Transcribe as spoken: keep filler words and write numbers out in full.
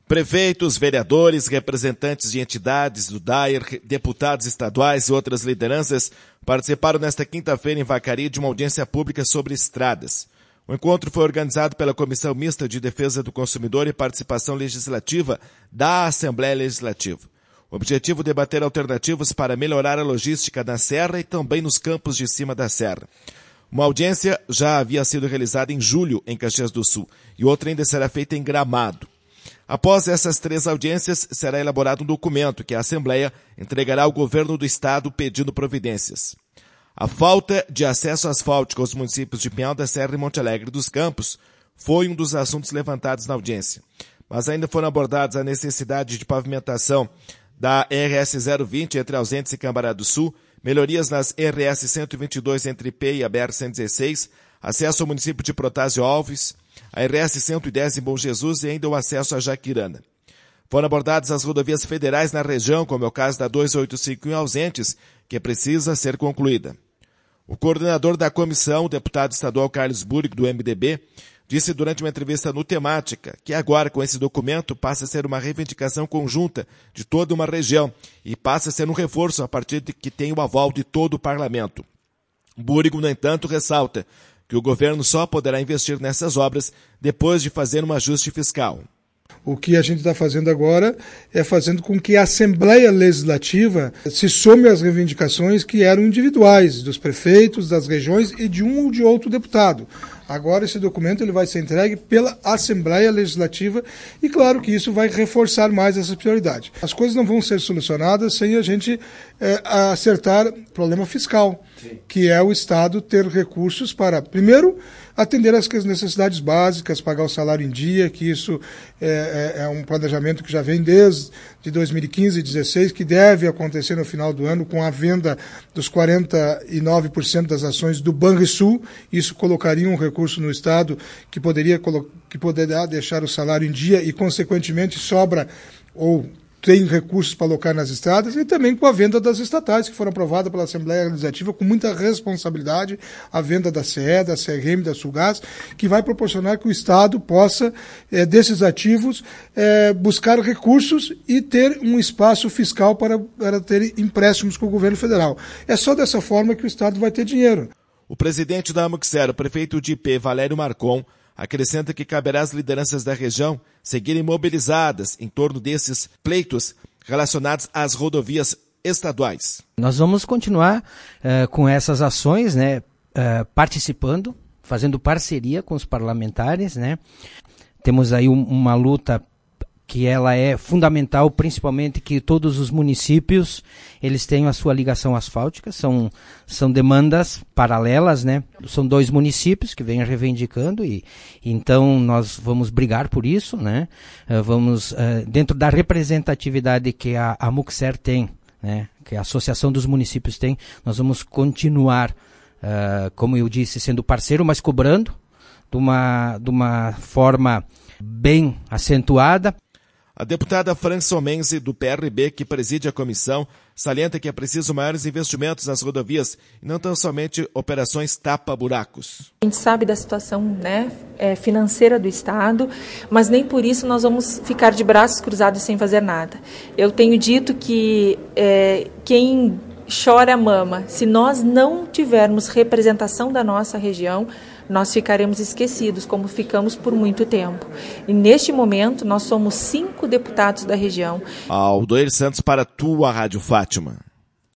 Prefeitos, vereadores, representantes de entidades do D A E R, deputados estaduais e outras lideranças participaram nesta quinta-feira em Vacaria de uma audiência pública sobre estradas. O encontro foi organizado pela Comissão Mista de Defesa do Consumidor e Participação Legislativa da Assembleia Legislativa. O objetivo é debater alternativas para melhorar a logística na Serra e também nos campos de cima da Serra. Uma audiência já havia sido realizada em julho em Caxias do Sul e outra ainda será feita em Gramado. Após essas três audiências, será elaborado um documento que a Assembleia entregará ao governo do Estado pedindo providências. A falta de acesso asfáltico aos municípios de Pinhal da Serra e Monte Alegre dos Campos foi um dos assuntos levantados na audiência. Mas ainda foram abordados a necessidade de pavimentação da R S zero vinte entre Ausentes e Cambará do Sul, melhorias nas R S cento e vinte e dois entre P e a B R cento e dezesseis, acesso ao município de Protásio Alves, a R S cento e dez em Bom Jesus e ainda o acesso a Jaquirana. Foram abordadas as rodovias federais na região, como é o caso da duzentos e oitenta e cinco em Ausentes, que precisa ser concluída. O coordenador da comissão, o deputado estadual Carlos Búrigo, do M D B, disse durante uma entrevista no Temática que agora, com esse documento, passa a ser uma reivindicação conjunta de toda uma região e passa a ser um reforço a partir de que tem o aval de todo o parlamento. Búrigo, no entanto, ressalta que o governo só poderá investir nessas obras depois de fazer um ajuste fiscal. O que a gente está fazendo agora é fazendo com que a Assembleia Legislativa se some às reivindicações que eram individuais dos prefeitos, das regiões e de um ou de outro deputado. Agora esse documento ele vai ser entregue pela Assembleia Legislativa e claro que isso vai reforçar mais essa prioridade. As coisas não vão ser solucionadas sem a gente é, acertar o problema fiscal, Sim. que é o Estado ter recursos para, primeiro, atender às necessidades básicas, pagar o salário em dia, que isso é, é, é um planejamento que já vem desde de dois mil e quinze e dois mil e dezesseis, que deve acontecer no final do ano com a venda dos quarenta e nove por cento das ações do Banrisul. Isso colocaria um recurso no Estado que poderia, que poderia deixar o salário em dia e, consequentemente, sobra ou tem recursos para alocar nas estradas e também com a venda das estatais, que foram aprovadas pela Assembleia Legislativa com muita responsabilidade, a venda da C E, da C R M, da Sulgás, que vai proporcionar que o Estado possa, é, desses ativos, é, buscar recursos e ter um espaço fiscal para, para ter empréstimos com o governo federal. É só dessa forma que o Estado vai ter dinheiro. O presidente da Amuxer, o prefeito de I P, Valério Marcon, acrescenta que caberá às lideranças da região seguirem mobilizadas em torno desses pleitos relacionados às rodovias estaduais. Nós vamos continuar uh, com essas ações, né, uh, participando, fazendo parceria com os parlamentares, né. Temos aí um, uma luta que ela é fundamental, principalmente que todos os municípios eles tenham a sua ligação asfáltica, são, são demandas paralelas, né? São dois municípios que vêm reivindicando e então nós vamos brigar por isso, né? Uh, vamos, uh, dentro da representatividade que a, a Amuxer tem, né? Que a Associação dos Municípios tem, nós vamos continuar, uh, como eu disse, sendo parceiro, mas cobrando de uma, de uma forma bem acentuada. A deputada Fran Somense, do P R B, que preside a comissão, salienta que é preciso maiores investimentos nas rodovias e não tão somente operações tapa-buracos. A gente sabe da situação, né, financeira do Estado, mas nem por isso nós vamos ficar de braços cruzados sem fazer nada. Eu tenho dito que é, quem chora mama. Se nós não tivermos representação da nossa região, nós ficaremos esquecidos, como ficamos por muito tempo. E neste momento, nós somos cinco deputados da região. Aldoir Santos para a tua Rádio Fátima.